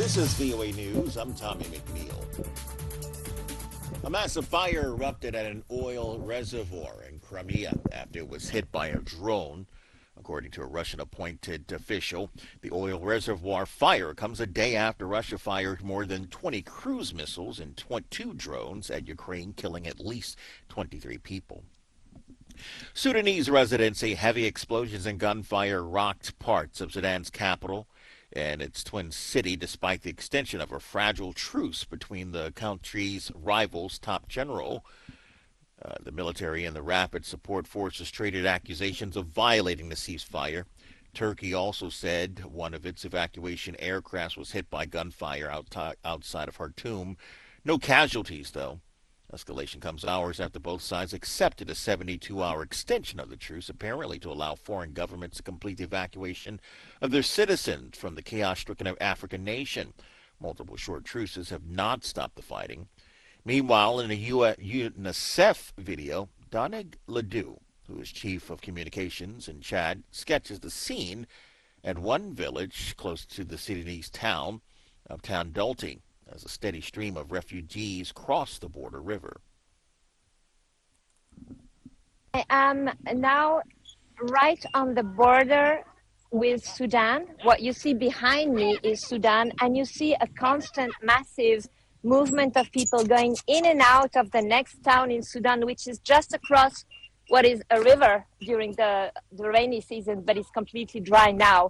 This is VOA News. I'm Tommy McNeil. A massive fire erupted at an oil reservoir in Crimea after it was hit by a drone. According to a Russian-appointed official, the oil reservoir fire comes a day after Russia fired more than 20 cruise missiles and 22 drones at Ukraine, killing at least 23 people. Sudanese residents say heavy explosions and gunfire rocked parts of Sudan's capital and its twin city, despite the extension of a fragile truce between the country's rivals' top general. The military and the Rapid Support Forces traded accusations of violating the ceasefire. Turkey also said one of its evacuation aircrafts was hit by gunfire outside of Khartoum. No casualties, though. Escalation comes hours after both sides accepted a 72-hour extension of the truce, apparently to allow foreign governments to complete the evacuation of their citizens from the chaos-stricken African nation. Multiple short truces have not stopped the fighting. Meanwhile, in a UNICEF video, Donig Ledoux, who is chief of communications in Chad, sketches the scene at one village close to the Sudanese town of Tandulti, as a steady stream of refugees cross the border river. I am now right on the border with Sudan. What you see behind me is Sudan, and you see a constant, massive movement of people going in and out of the next town in Sudan, which is just across what is a river during the rainy season, but it's completely dry now.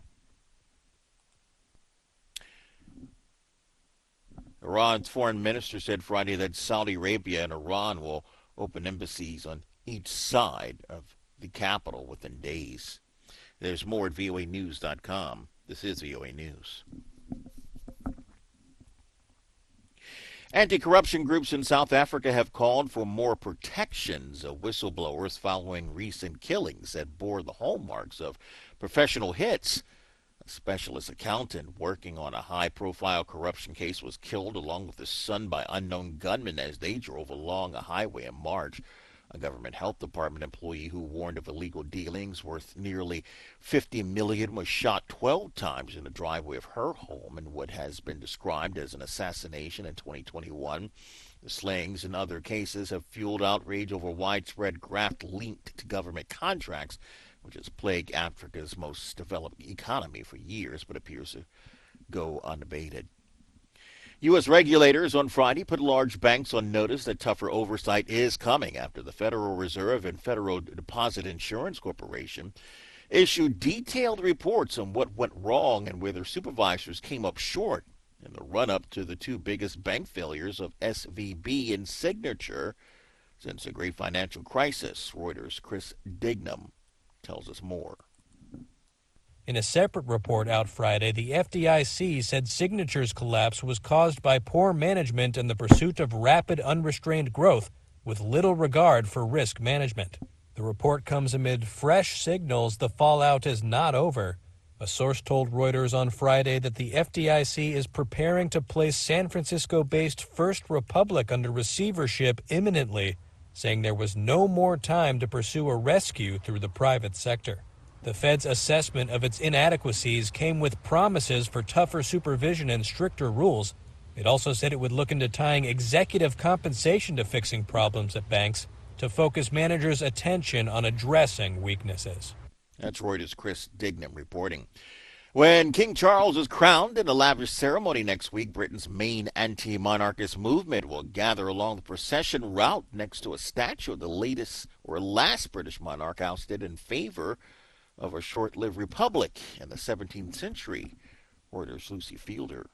Iran's foreign minister said Friday that Saudi Arabia and Iran will open embassies on each side of the capital within days. There's more at voanews.com. This is VOA News. Anti-corruption groups in South Africa have called for more protections of whistleblowers following recent killings that bore the hallmarks of professional hits. A specialist accountant working on a high-profile corruption case was killed along with his son by unknown gunmen as they drove along a highway in March. A government health department employee who warned of illegal dealings worth nearly $50 million was shot 12 times in the driveway of her home in what has been described as an assassination in 2021. The slayings and other cases have fueled outrage over widespread graft linked to government contracts, which has plagued Africa's most developed economy for years, but appears to go unabated. U.S. regulators on Friday put large banks on notice that tougher oversight is coming after the Federal Reserve and Federal Deposit Insurance Corporation issued detailed reports on what went wrong and where their supervisors came up short in the run-up to the two biggest bank failures of SVB and Signature since the great financial crisis. Reuters' Chris Dignam tells us more. In a separate report out Friday, the FDIC said Signature's collapse was caused by poor management and the pursuit of rapid, unrestrained growth with little regard for risk management. The report comes amid fresh signals the fallout is not over. A source told Reuters on Friday that the FDIC is preparing to place San Francisco-based First Republic under receivership imminently, saying there was no more time to pursue a rescue through the private sector. The Fed's assessment of its inadequacies came with promises for tougher supervision and stricter rules. It also said it would look into tying executive compensation to fixing problems at banks to focus managers' attention on addressing weaknesses. That's Reuters' Chris Dignam reporting. When King Charles is crowned in a lavish ceremony next week, Britain's main anti-monarchist movement will gather along the procession route next to a statue of the latest or last British monarch ousted in favor of a short-lived republic in the 17th century. Reuters' Lucy Fielder.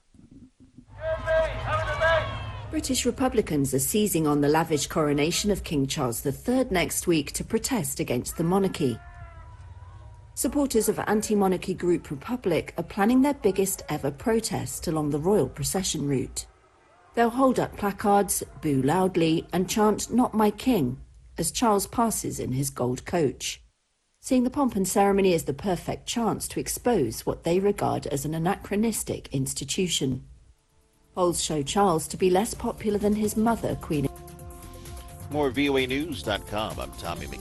British Republicans are seizing on the lavish coronation of King Charles III next week to protest against the monarchy. Supporters of anti-monarchy group Republic are planning their biggest ever protest along the royal procession route. They'll hold up placards, boo loudly, and chant "Not My King" as Charles passes in his gold coach. Seeing the pomp and ceremony as the perfect chance to expose what they regard as an anachronistic institution. Polls show Charles to be less popular than his mother, Queen. More at voanews.com. I'm Tommy McNeil.